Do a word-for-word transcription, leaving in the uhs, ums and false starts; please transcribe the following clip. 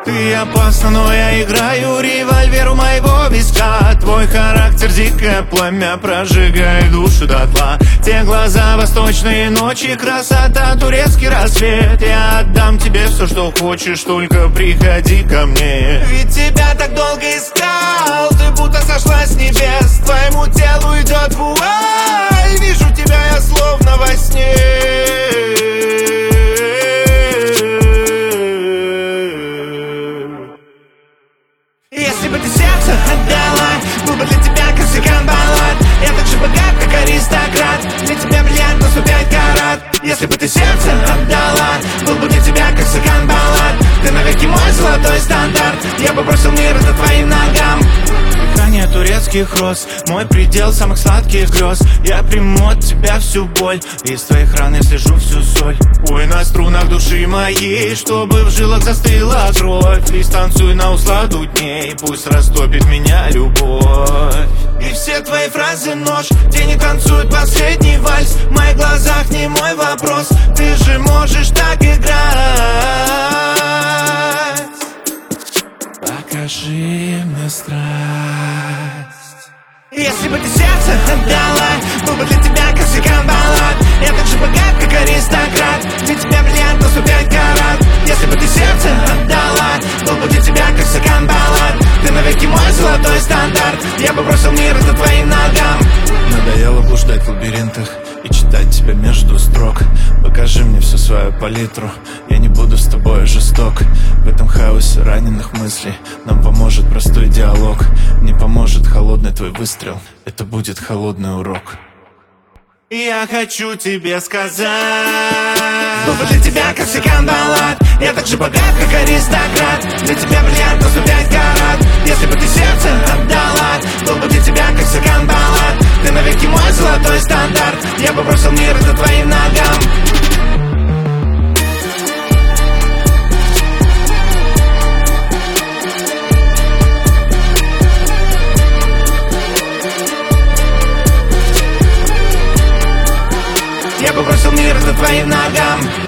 Ты опасна, но я играю револьвер у моего виска. Твой характер дикое пламя прожигает душу дотла. Те глаза, восточные ночи, красота, турецкий рассвет. Я отдам тебе все, что хочешь, только приходи ко мне. Ведь тебя так долго искал, ты будто сошла с небес. Твоему телу идет вуаль, вижу тебя я словно во сне. Если бы ты сердце отдала, был бы для тебя как стакан баллад. Я так же богат, как аристократ, для тебя бриллиант на сто пять карат. Если бы ты сердце отдала, был бы для тебя как стакан баллад. Ты навеки мой золотой стандарт, я бы бросил мир за твоим ногам. Дыхание турецких роз, мой предел самых сладких грез. Я приму от тебя всю боль, из твоих ран я слежу всю соль. Ой, на струнах души моей, чтобы в жилах застыла кровь. Лишь танцуй на усладу дней, пусть растопит меня любовь. И все твои фразы нож, где не танцует последний вальс. В моих глазах не мой вопрос, ты же можешь так играть. Покажи мне страсть. Если бы ты сердце отдала, был бы для тебя как стакан баллад. Я так же богат, как аристократ, для тебя бриллиант на сто пять карат. Если бы ты сердце отдала, был бы для тебя как стакан баллад. Ты навеки мой золотой стандарт, я бы бросил мир за твоим ногам. Надоело блуждать в лабиринтах и читать тебя между строк. Покажи мне всю свою палитру, я не буду с тобой жесток. В этом хаосе раненых мыслей нам поможет простой диалог. Не поможет холодный твой выстрел, это будет холодный урок. Я хочу тебе сказать, был бы для тебя как стакан баллад. Я так же богат, как аристократ, для тебя бриллиант на сто пять карат. Если бы ты сердце отдала, был бы для тебя как стакан баллад. Ты навеки мой золотой стандарт, я бы бросил мир за твоим ногам. Я бы бросил мир за твоим ногам.